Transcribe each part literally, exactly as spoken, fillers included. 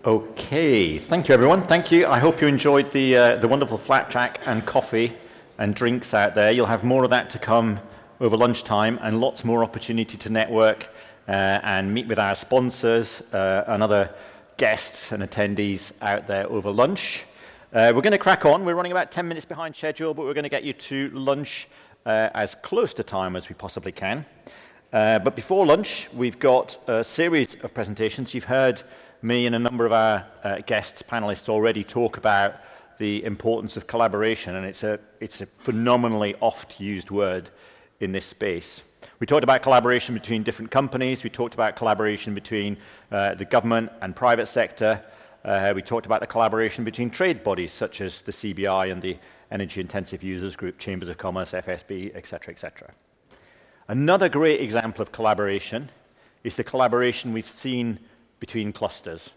Okay, thank you everyone. Thank you. I hope you enjoyed the uh, the wonderful flat track and coffee and drinks out there. You'll have more of that to come over lunchtime and lots more opportunity to network uh, and meet with our sponsors uh, and other guests and attendees out there over lunch. Uh, we're going to crack on. We're running about ten minutes behind schedule, but we're going to get you to lunch uh, as close to time as we possibly can. Uh, but before lunch, we've got a series of presentations. You've heard me and a number of our uh, guests, panelists already talk about the importance of collaboration, and it's a, it's a phenomenally oft-used word in this space. We talked about collaboration between different companies. We talked about collaboration between uh, the government and private sector. Uh, we talked about the collaboration between trade bodies such as the C B I and the Energy Intensive Users Group, Chambers of Commerce, F S B, et cetera, et cetera. Another great example of collaboration is the collaboration we've seen between clusters.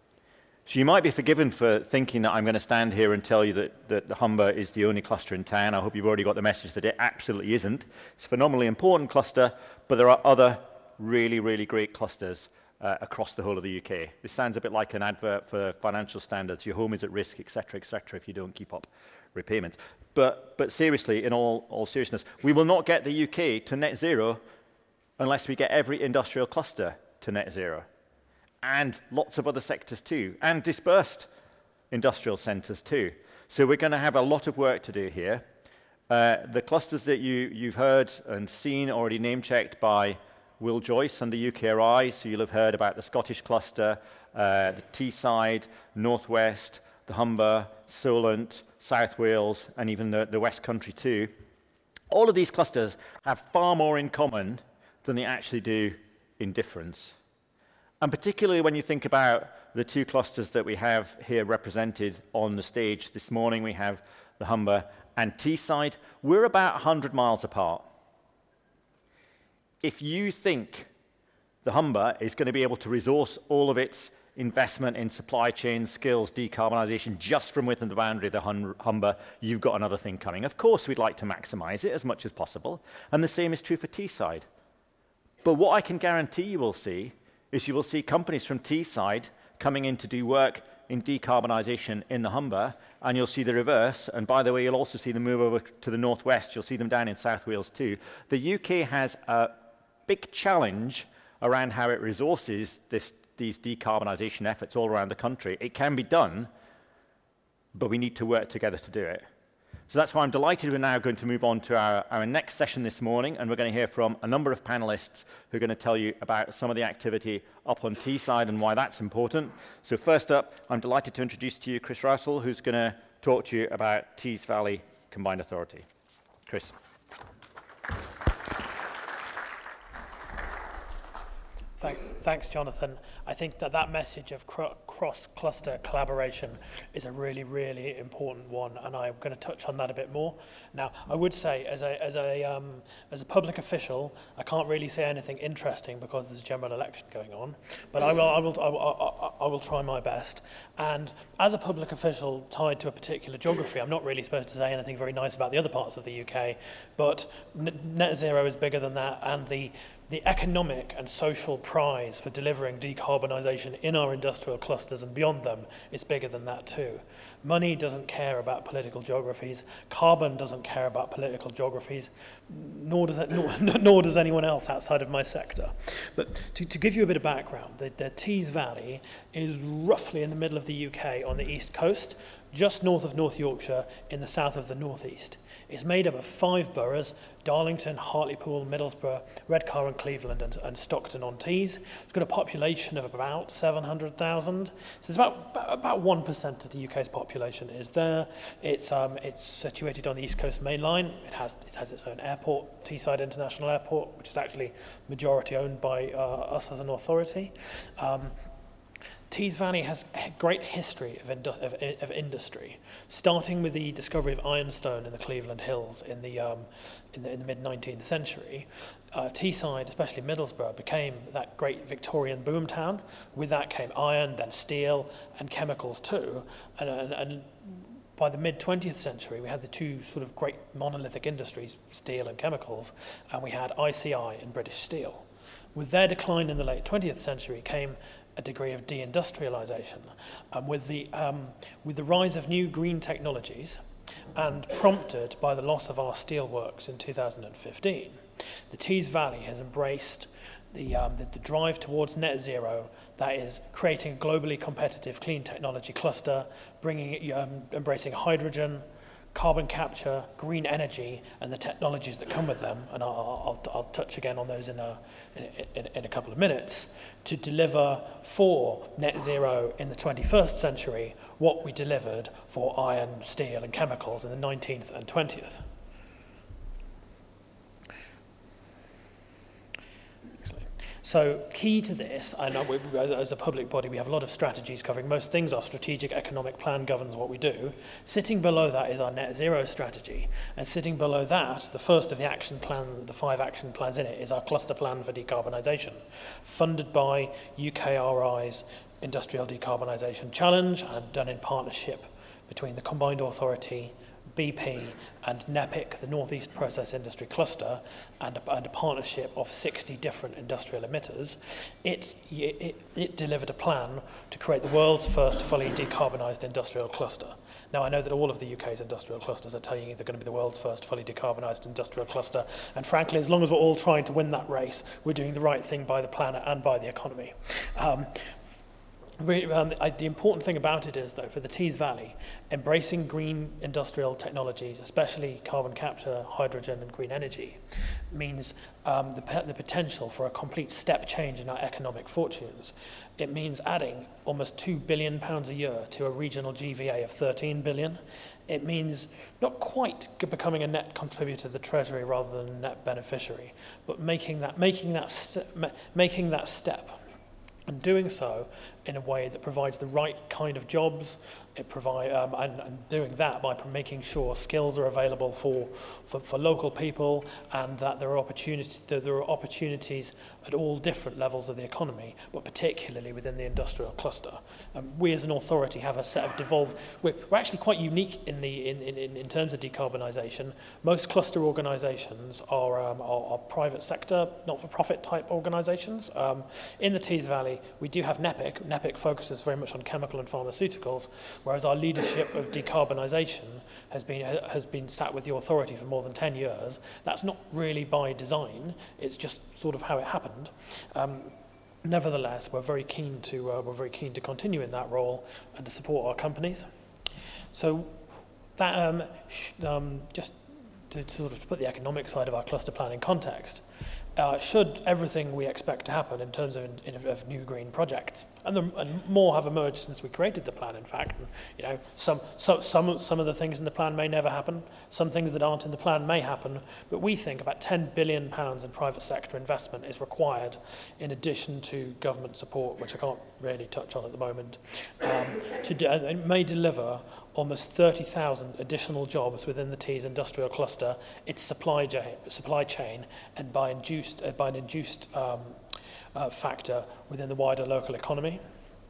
So you might be forgiven for thinking that I'm going to stand here and tell you that, that the Humber is the only cluster in town. I hope you've already got the message that it absolutely isn't. It's a phenomenally important cluster, but there are other really, really great clusters uh, across the whole of the U K. This sounds a bit like an advert for financial standards. Your home is at risk, et cetera, et cetera, if you don't keep up repayments. But, but seriously, in all, all seriousness, we will not get the U K to net zero unless we get every industrial cluster to net zero. And lots of other sectors too, and dispersed industrial centres too. So we're going to have a lot of work to do here. Uh, the clusters that you, you've heard and seen already name-checked by Will Joyce and the U K R I, so you'll have heard about the Scottish cluster, uh, the Teesside, North West, the Humber, Solent, South Wales, and even the, the West Country too. All of these clusters have far more in common than they actually do in difference. And particularly when you think about the two clusters that we have here represented on the stage this morning, we have the Humber and Teesside. We're about one hundred miles apart. If you think the Humber is going to be able to resource all of its investment in supply chain skills, decarbonisation, just from within the boundary of the Humber, you've got another thing coming. Of course, we'd like to maximise it as much as possible, and the same is true for Teesside. But what I can guarantee you will see is you will see companies from Teesside coming in to do work in decarbonisation in the Humber, and you'll see the reverse. And by the way, you'll also see them move over to the northwest. You'll see them down in South Wales too. The U K has a big challenge around how it resources this, these decarbonisation efforts all around the country. It can be done, but we need to work together to do it. So that's why I'm delighted we're now going to move on to our, our next session this morning, and we're going to hear from a number of panelists who are going to tell you about some of the activity up on Teesside and why that's important. So first up, I'm delighted to introduce to you Chris Russell, who's going to talk to you about Tees Valley Combined Authority. Chris. Thank, thanks, Jonathan. I think that that message of cr- cross-cluster collaboration is a really, really important one, and I'm going to touch on that a bit more. Now, I would say, as a as a um, as a public official, I can't really say anything interesting because there's a general election going on. But I will, I will, I will, I, I will try my best. And as a public official tied to a particular geography, I'm not really supposed to say anything very nice about the other parts of the U K. But n- net zero is bigger than that, and the The economic and social prize for delivering decarbonisation in our industrial clusters and beyond them is bigger than that too. Money doesn't care about political geographies. Carbon doesn't care about political geographies, nor does, it, nor, nor does anyone else outside of my sector. But to, to give you a bit of background, the, the Tees Valley is roughly in the middle of the U K on the east coast, just north of North Yorkshire in the south of the northeast. It's made up of five boroughs: Darlington, Hartlepool, Middlesbrough, Redcar and Cleveland, and, and Stockton-on-Tees. It's got a population of about seven hundred thousand. So it's about, about one percent of the U K's population is there. It's, um, it's situated on the East Coast Main Line. It has, it has its own airport, Teesside International Airport, which is actually majority owned by uh, us as an authority. Um, Tees Valley has a great history of, indu- of, of industry, starting with the discovery of ironstone in the Cleveland Hills in the um, in the, in the mid nineteenth century. Uh, Teesside, especially Middlesbrough, became that great Victorian boom town. With that came iron, then steel, and chemicals too. And, and, and by the mid twentieth century, we had the two sort of great monolithic industries, steel and chemicals, and we had I C I and British Steel. With their decline in the late twentieth century came a degree of deindustrialization. Um, with, the, um, with the rise of new green technologies, and prompted by the loss of our steelworks in two thousand fifteen, the Tees Valley has embraced the, um, the, the drive towards net zero, that is creating a globally competitive clean technology cluster, bringing, um, embracing hydrogen, carbon capture, green energy, and the technologies that come with them, and I'll, I'll, I'll touch again on those in a, in, in, in a couple of minutes, to deliver for net zero in the twenty-first century what we delivered for iron, steel, and chemicals in the nineteenth and twentieth. So key to this, I know we, as a public body, we have a lot of strategies covering most things. Our strategic economic plan governs what we do. Sitting below that is our net zero strategy. And sitting below that, the first of the action plan, the five action plans in it, is our cluster plan for decarbonisation, funded by U K R I's Industrial Decarbonisation Challenge and done in partnership between the Combined Authority, B P and NEPIC, the Northeast Process Industry Cluster, and a, and a partnership of sixty different industrial emitters. It, it, it delivered a plan to create the world's first fully decarbonised industrial cluster. Now, I know that all of the U K's industrial clusters are telling you they're going to be the world's first fully decarbonised industrial cluster, and frankly, as long as we're all trying to win that race, we're doing the right thing by the planet and by the economy. Um, Really, um, I, the important thing about it is, though, for the Tees Valley, embracing green industrial technologies, especially carbon capture, hydrogen, and green energy, means um, the, the potential for a complete step change in our economic fortunes. It means adding almost two billion pounds a year to a regional G V A of thirteen billion. It means not quite becoming a net contributor to the Treasury rather than a net beneficiary, but making that, making that, st- making that step. And doing so in a way that provides the right kind of jobs, it provide, um, and, and doing that by making sure skills are available for, for, for local people, and that there are opportunities that there are opportunities at all different levels of the economy, but particularly within the industrial cluster. Um, we as an authority have a set of devolved. We're, we're actually quite unique in the in, in, in terms of decarbonisation. Most cluster organisations are, um, are, are private sector, not-for-profit type organisations. Um, in the Tees Valley, we do have NEPIC. NEPIC focuses very much on chemical and pharmaceuticals, whereas our leadership of decarbonisation has been has been sat with the authority for more than ten years. That's not really by design; it's just sort of how it happened. Um, nevertheless, we're very keen to uh, we're very keen to continue in that role and to support our companies. So that um, sh- um, just to sort of put the economic side of our cluster plan in context. Uh, should everything we expect to happen in terms of, in, of new green projects, and, the, and more have emerged since we created the plan, in fact, and, you know, some, so, some, some of the things in the plan may never happen, some things that aren't in the plan may happen, but we think about ten billion pounds in private sector investment is required in addition to government support, which I can't really touch on at the moment, um, to do, and it may deliver almost thirty thousand additional jobs within the Tees industrial cluster, its supply chain, supply chain and by, induced, uh, by an induced um, uh, factor within the wider local economy.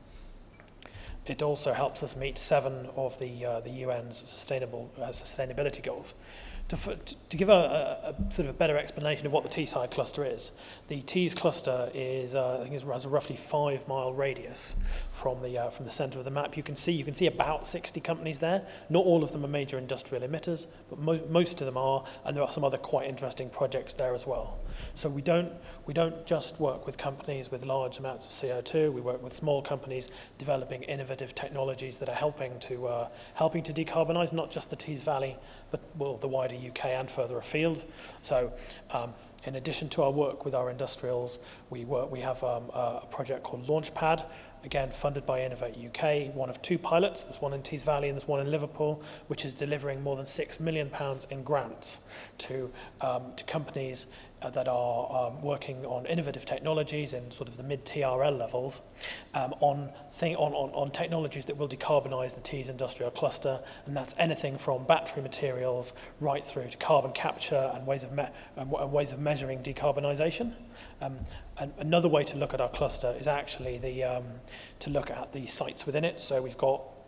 It also helps us meet seven of the, uh, the U N's sustainable, uh, sustainability goals. To, to give a, a, a sort of a better explanation of what the Teesside cluster is, the Tees cluster is, uh, I think, it has a roughly five-mile radius from the uh, from the centre of the map. You can see you can see about sixty companies there. Not all of them are major industrial emitters, but mo- most of them are, and there are some other quite interesting projects there as well. So we don't we don't just work with companies with large amounts of C O two. We work with small companies developing innovative technologies that are helping to uh, helping to decarbonise not just the Tees Valley, but well the wider U K and further afield. So. Um, In addition to our work with our industrials, we work, we have um, a project called Launchpad, again funded by Innovate U K, one of two pilots. There's one in Tees Valley and there's one in Liverpool, which is delivering more than six million pounds in grants to um, to companies uh, that are um, working on innovative technologies in sort of the mid-T R L levels, um, on, thing, on, on, on technologies that will decarbonise the Tees industrial cluster, and that's anything from battery materials right through to carbon capture and ways of, me- and ways of measuring decarbonisation. Um, and another way to look at our cluster is actually the um, to look at the sites within it. So we've got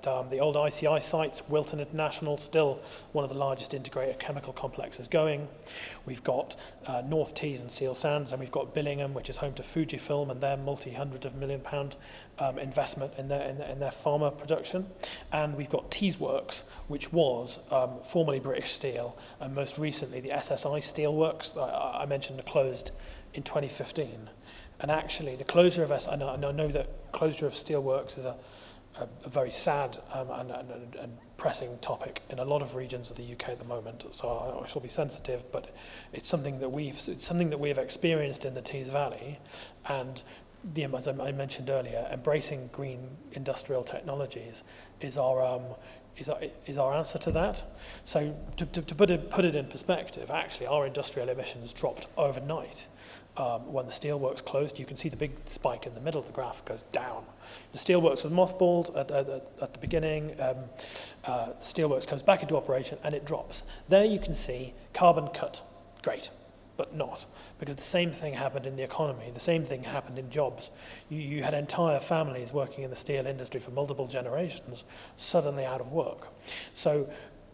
um, the old I C I sites, Wilton International, still one of the largest integrated chemical complexes going. We've got uh, North Tees and Seal Sands, and we've got Billingham, which is home to Fujifilm and their multi-hundred of million pound um, investment in their, in their in their pharma production. And we've got Teesworks, which was um, formerly British Steel, and most recently the S S I Steelworks, I, I mentioned, closed in twenty fifteen. And actually, the closure of S, I know, I know that closure of steelworks is a, a, a very sad um, and, and, and pressing topic in a lot of regions of the U K at the moment. So I, I shall be sensitive, but it's something that we've it's something that we have experienced in the Tees Valley, and the, as I mentioned earlier, embracing green industrial technologies is our um, is our, is our answer to that. So to, to, to put it put it in perspective, actually, our industrial emissions dropped overnight. Um, when the steelworks closed, you can see the big spike in the middle of the graph goes down. The steelworks was mothballed at, at, at the beginning. Um, uh, the steelworks comes back into operation and it drops. There you can see carbon cut. Great, but not. Because the same thing happened in the economy. The same thing happened in jobs. You, you had entire families working in the steel industry for multiple generations suddenly out of work. So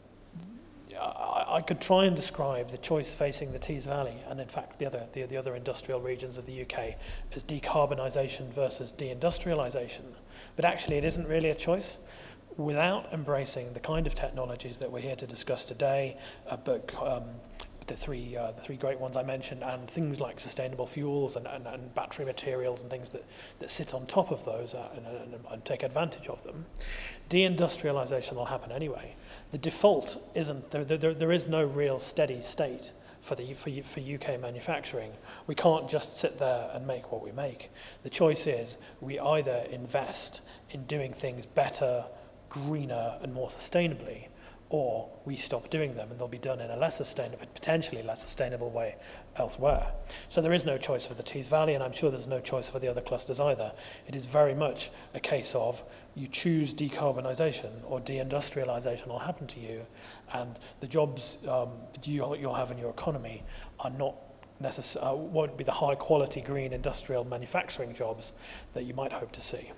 I could try and describe the choice facing the Tees Valley, and in fact the other the, the other industrial regions of the U K, as decarbonisation versus deindustrialisation. But actually it isn't really a choice. Without embracing the kind of technologies that we're here to discuss today, uh, but um, the three uh, the three great ones I mentioned, and things like sustainable fuels and, and, and battery materials and things that, that sit on top of those uh, and, and, and take advantage of them, deindustrialisation will happen anyway. The default isn't, there, there, there is no real steady state for, the, for, for U K manufacturing. We can't just sit there and make what we make. The choice is we either invest in doing things better, greener and more sustainably, or we stop doing them and they'll be done in a less sustainable, potentially less sustainable way elsewhere. So there is no choice for the Tees Valley, and I'm sure there's no choice for the other clusters either. It is very much a case of you choose decarbonisation or deindustrialisation will happen to you, and the jobs um, you, you'll have in your economy are not necess- uh, won't be the high quality green industrial manufacturing jobs that you might hope to see.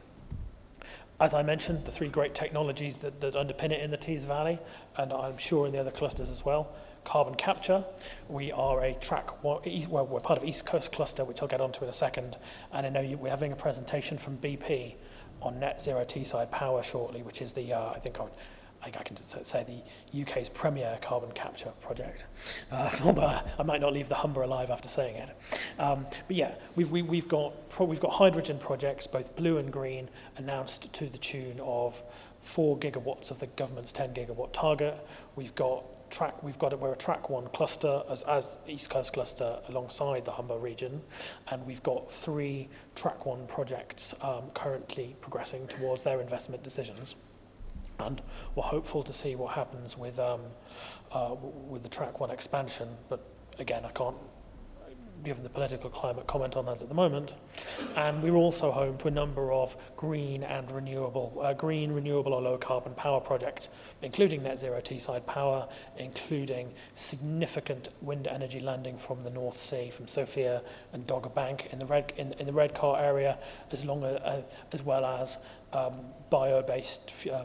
As I mentioned, the three great technologies that, that underpin it in the Tees Valley, and I'm sure in the other clusters as well. Carbon capture. We are a track, well, we're part of East Coast Cluster, which I'll get onto in a second. And I know you, we're having a presentation from B P on net zero Teesside Power shortly, which is the, uh, I think I would, I think I can say the U K's premier carbon capture project. Uh, I might not leave the Humber alive after saying it. Um, but yeah, we've, we, we've, got pro we've got hydrogen projects, both blue and green, announced to the tune of four gigawatts of the government's ten gigawatt target. We've got track, we've got, we're a track one cluster as, as East Coast Cluster alongside the Humber region, and we've got three track one projects um, currently progressing towards their investment decisions. And we're hopeful to see what happens with um, uh, with the track one expansion, but again, I can't, given the political climate, comment on that at the moment. And we're also home to a number of green and renewable, uh, green, renewable or low carbon power projects, including net zero Teesside Power, including significant wind energy landing from the North Sea, from Sofia and Dogger Bank in the Red in, in the Redcar area, as long as, uh, as well as um, bio-based. Um,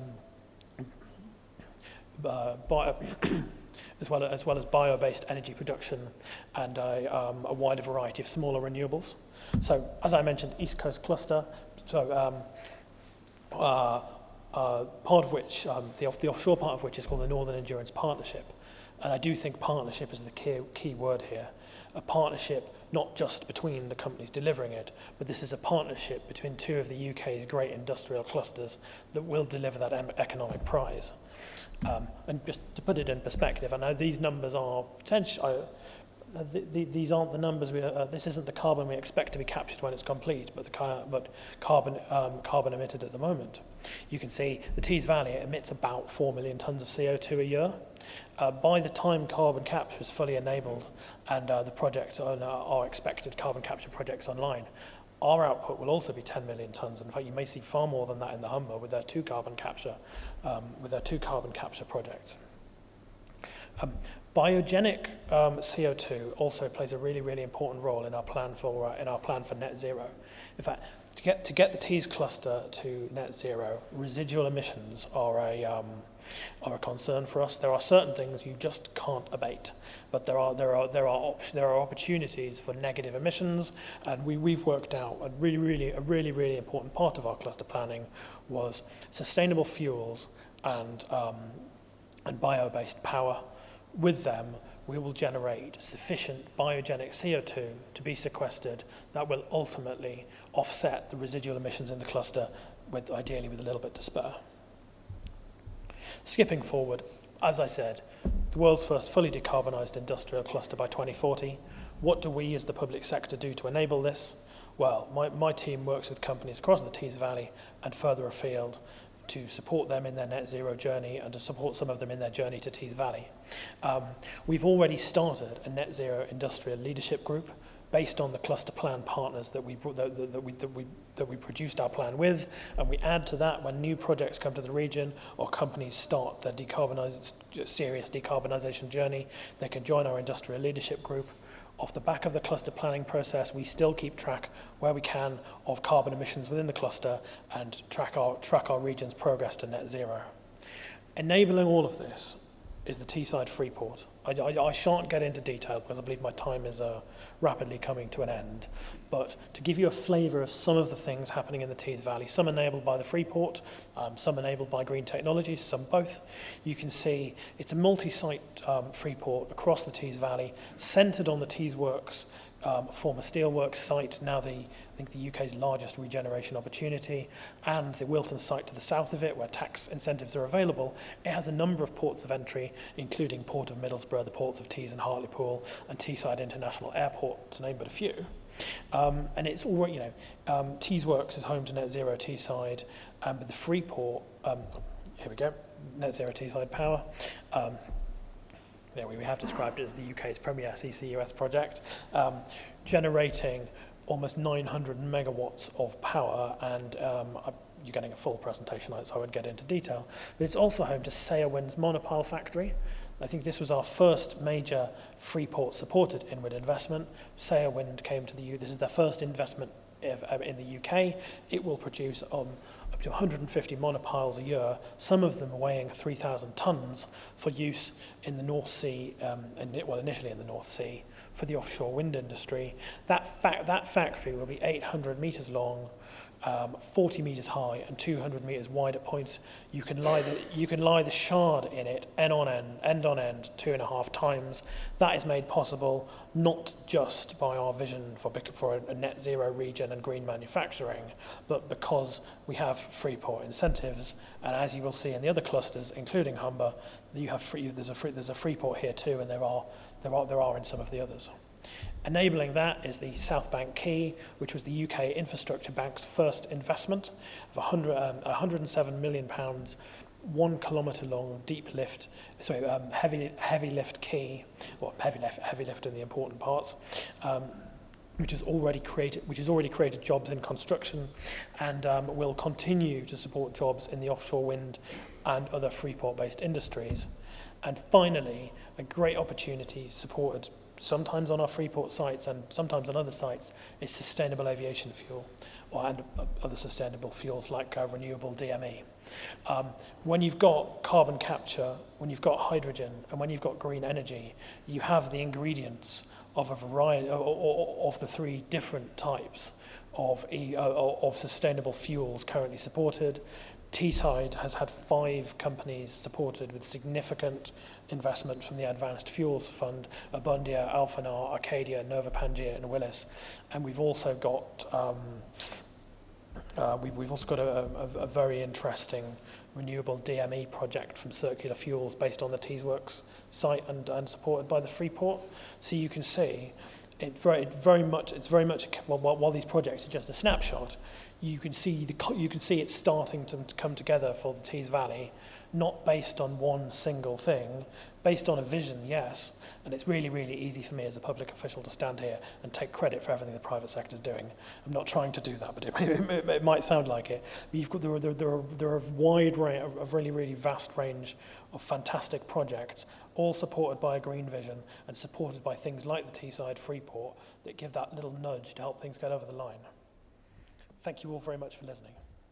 Uh, bio, as well as well as bio-based energy production and a, um, a wider variety of smaller renewables. So, as I mentioned, East Coast Cluster. So, um, uh, uh, part of which um, the, off, the offshore part of which is called the Northern Endurance Partnership, and I do think partnership is the key key word here. A partnership not just between the companies delivering it, but this is a partnership between two of the U K's great industrial clusters that will deliver that em- economic prize. Um, and just to put it in perspective, I know these numbers are potential. Uh, the, the, these aren't the numbers. We, uh, this isn't the carbon we expect to be captured when it's complete, but the car, but carbon um, carbon emitted at the moment. You can see the Tees Valley emits about four million tons of C O two a year. Uh, by the time carbon capture is fully enabled and uh, the projects are, are expected carbon capture projects online, our output will also be ten million tons. In fact, you may see far more than that in the Humber with their two carbon capture, um, with their two carbon capture projects. Um, biogenic um, C O two also plays a really, really important role in our plan for uh, in our plan for net zero. In fact, To get, to get the Tees cluster to net zero, residual emissions are a, um, are a concern for us. There are certain things you just can't abate, but there are, there are, there are, op there are opportunities for negative emissions, and we, we've worked out a really, really, a really, really important part of our cluster planning was sustainable fuels and, um, and bio-based power. With them, we will generate sufficient biogenic C O two to be sequestered that will ultimately offset the residual emissions in the cluster, with ideally with a little bit to spare. Skipping forward, as I said, the world's first fully decarbonised industrial cluster by twenty forty. What do we as the public sector do to enable this? Well, my, my team works with companies across the Tees Valley and further afield to support them in their net zero journey and to support some of them in their journey to Tees Valley. Um, we've already started a net zero industrial leadership group based on the cluster plan partners that we, that, that, we, that, we, that we produced our plan with, and we add to that when new projects come to the region or companies start their decarbonise, serious decarbonisation journey, they can join our industrial leadership group. Off the back of the cluster planning process, we still keep track where we can of carbon emissions within the cluster and track our, track our region's progress to net zero. Enabling all of this is the Teesside Freeport. I, I, I shan't get into detail because I believe my time is uh, rapidly coming to an end. But to give you a flavour of some of the things happening in the Tees Valley, some enabled by the Freeport, um, some enabled by green technologies, some both, you can see it's a multi-site um, Freeport across the Tees Valley, centred on the Tees Works, um, former steelworks site, now the, I think the U K's largest regeneration opportunity, and the Wilton site to the south of it, where tax incentives are available. It has a number of ports of entry, including Port of Middlesbrough, the ports of Tees and Hartlepool, and Teesside International Airport, to name but a few. Um, and it's already, you know, um, Tees Works is home to Net Zero Teesside, um, but the Freeport, um, here we go, Net Zero Teesside Power. Um, There we have described it as the U K's premier C C U S project, um, generating almost nine hundred megawatts of power, and um, you're getting a full presentation on it, so I won't get into detail. But it's also home to Sayer Wind's monopile factory. I think this was our first major Freeport-supported inward investment. Sayer Wind came to the U K. This is their first investment in the U K. It will produce um, up to one hundred fifty monopiles a year, some of them weighing three thousand tonnes for use in the North Sea, um, and well, initially in the North Sea, for the offshore wind industry. That, fa that factory will be eight hundred metres long, um, forty metres high and two hundred metres wide at points. You can lie the, you can lie the shard in it end on end, end on end, two and a half times. That is made possible not just by our vision for, for a net zero region and green manufacturing, but because we have Freeport incentives. And as you will see in the other clusters, including Humber, you have free, there's, a free, there's a Freeport here too, and there are, there, are, there are in some of the others. Enabling that is the South Bank Quay, which was the U K Infrastructure Bank's first investment of one hundred, um, one hundred seven million pounds, one kilometre long deep lift, sorry, um, heavy heavy lift quay, or heavy lift, heavy lift in the important parts, um, which has already created which has already created jobs in construction, and um, will continue to support jobs in the offshore wind and other Freeport-based industries. And finally, a great opportunity supported sometimes on our Freeport sites and sometimes on other sites is sustainable aviation fuel, or and other sustainable fuels like uh, renewable D M E. Um, when you've got carbon capture, when you've got hydrogen, and when you've got green energy, you have the ingredients of a variety of, of the three different types of, e, of sustainable fuels currently supported. Teesside has had five companies supported with significant investment from the Advanced Fuels Fund, Abundia, Alphanar, Arcadia, Nova Pangaea and Willis. And we've also got um, uh, we, we've also got a, a, a very interesting renewable D M E project from Circular Fuels based on the Tees Works site and, and supported by the Freeport. So you can see it very, it very much it's very much well, while, while these projects are just a snapshot, you can see the you can see it's starting to, to come together for the Tees Valley, not based on one single thing, based on a vision, yes. And it's really, really easy for me as a public official to stand here and take credit for everything the private sector is doing. I'm not trying to do that, but it, it, it might sound like it. But you've got there are, there, there are, there are a wide range, a really, really vast range of fantastic projects, all supported by a green vision and supported by things like the Teesside Freeport that give that little nudge to help things get over the line. thank you all very much for listening.